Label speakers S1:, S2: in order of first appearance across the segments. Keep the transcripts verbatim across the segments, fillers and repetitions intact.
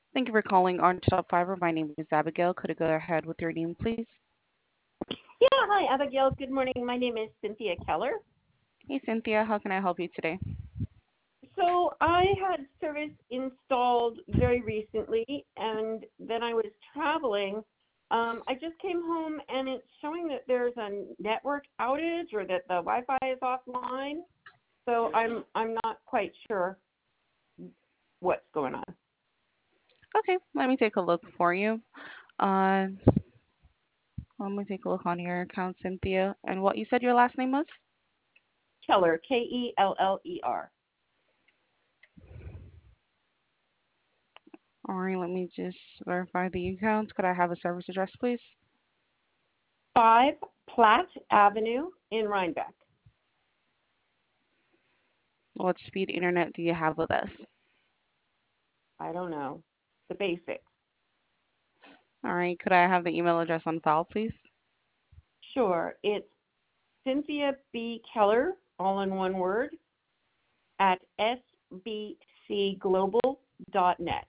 S1: Thank you for calling Orange Top Fiber. My name is Abigail. Could you go ahead with your name, please?
S2: Yeah, hi, Abigail. Good morning. My name is Cynthia Keller.
S1: Hey, Cynthia. How can I help you today?
S2: So I had service installed very recently, and then I was traveling. Um, I just came home, and it's showing that there's a network outage or that the Wi-Fi is offline. So I'm I'm not quite sure what's going on.
S1: Okay, let me take a look for you. Uh, let me take a look on your account, Cynthia. And what you said your last name was?
S2: Keller, K E L L E R.
S1: All right, let me just verify the account. Could I have a service address, please?
S2: Five Platt Avenue in Rhinebeck.
S1: What speed internet do you have with us?
S2: I don't know. The basics.
S1: All right, could I have the email address on file, please?
S2: Sure. It's Cynthia B. Keller, all in one word, at s b c global dot net.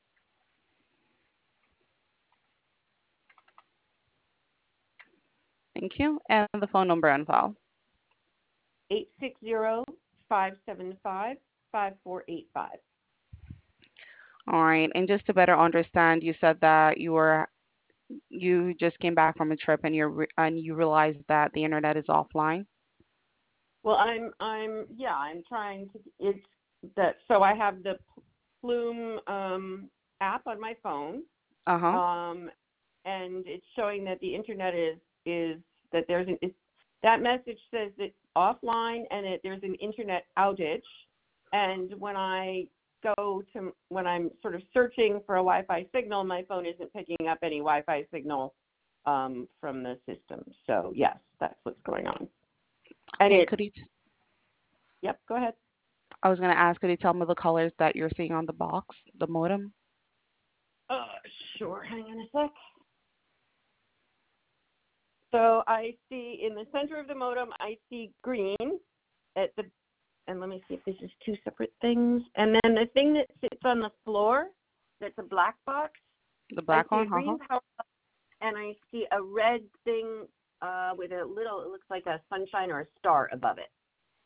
S1: Thank you. And the phone number on file.
S2: eight six zero, five seven five, five four eight five.
S1: All right, and just to better understand, you said that you were you just came back from a trip and you re- and you realized that the internet is offline.
S2: Well, I'm, I'm, yeah, I'm trying to, it's that, so I have the Plume um, app on my phone,
S1: Uh-huh.
S2: um, and it's showing that the internet is, is that there's an, it's, that message says that offline and it, there's an internet outage. And when I go to, when I'm sort of searching for a Wi-Fi signal, my phone isn't picking up any Wi-Fi signal um, from the system. So yes, that's what's going on. And
S1: Okay,
S2: it's,
S1: could you t-
S2: yep, go ahead.
S1: I was gonna ask, could you tell me the colors that you're seeing on the box, the modem?
S2: Uh, sure, hang on a sec. So I see in the center of the modem, I see green at the, and let me see if this is two separate things. And then the thing that sits on the floor, that's a black box,
S1: The
S2: I
S1: black
S2: see a
S1: one?
S2: green
S1: Uh-huh.
S2: power button, and I see a red thing uh, with a little, it looks like a sunshine or a star above it.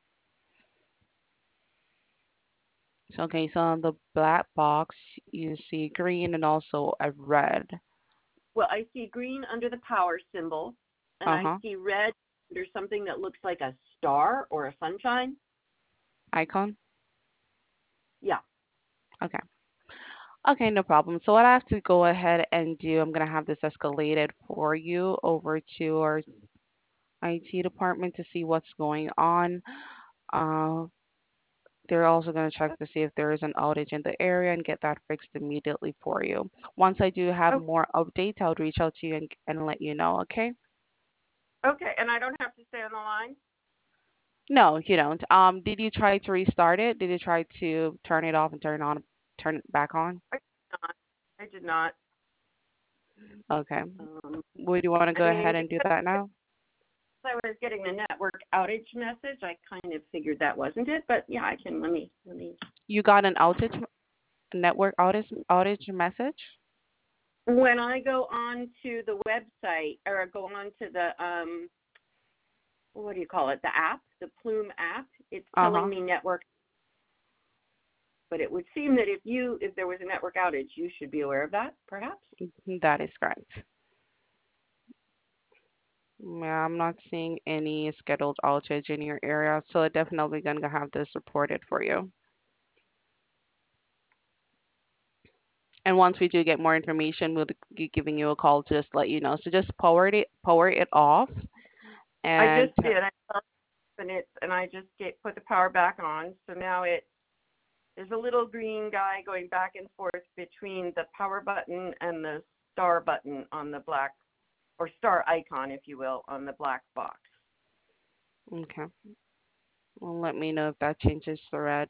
S1: So, okay, so on the black box you see green and also a red.
S2: Well, I see green under the power symbol, and I
S1: Uh-huh.
S2: see red under something that looks like a star or a sunshine.
S1: Icon?
S2: Yeah.
S1: Okay. Okay, no problem. So what I have to go ahead and do, I'm gonna have this escalated for you over to our I T department to see what's going on. Uh, They're also going to check to see if there is an outage in the area and get that fixed immediately for you. Once I do have
S2: Oh,
S1: more updates, I'll reach out to you and, and let you know, okay?
S2: okay, and I don't have to stay on the line?
S1: No, you don't. Um, did you try to restart it? Did you try to turn it off and turn it on, turn it back on?
S2: I did not. I did not.
S1: Okay.
S2: Um,
S1: Would you want to
S2: I
S1: go
S2: mean,
S1: ahead and do
S2: because
S1: that now?
S2: I was getting the network outage message, I kind of figured that wasn't it. But yeah, I can. Let me. Let me.
S1: You got an outage, network outage, outage message?
S2: When I go on to the website or go on to the um, what do you call it? The app, the Plume app. It's telling
S1: Uh-huh.
S2: me network. But it would seem that if you, if there was a network outage, you should be aware of that, perhaps.
S1: That is correct. Yeah, I'm not seeing any scheduled outage in your area, so I'm definitely gonna have this reported for you. And once we do get more information, we'll be giving you a call to just let you know. So just power it power it off,
S2: I
S1: and
S2: just did. I and it, and I just get, put the power back on. So now it there's a little green guy going back and forth between the power button and the star button on the black, or star icon, if you will, on the black box.
S1: okay. Well, let me know if that changes the red.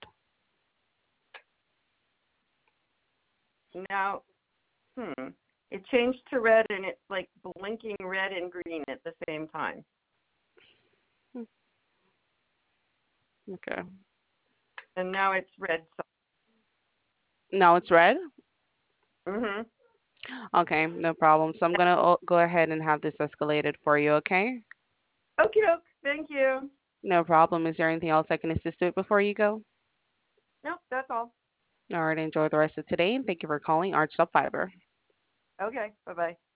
S2: Now, hmm, it changed to red, and it's like blinking red and green at the same time.
S1: Hmm, okay.
S2: And now it's red. So
S1: Now it's red.
S2: Mhm.
S1: Okay, no problem. So I'm gonna o- go ahead and have this escalated for you, okay?
S2: Okay, doke. Thank you.
S1: No problem. Is there anything else I can assist with before you go?
S2: Nope, that's all.
S1: All right, enjoy the rest of today and thank you for calling Arch Fiber.
S2: Okay. Bye bye.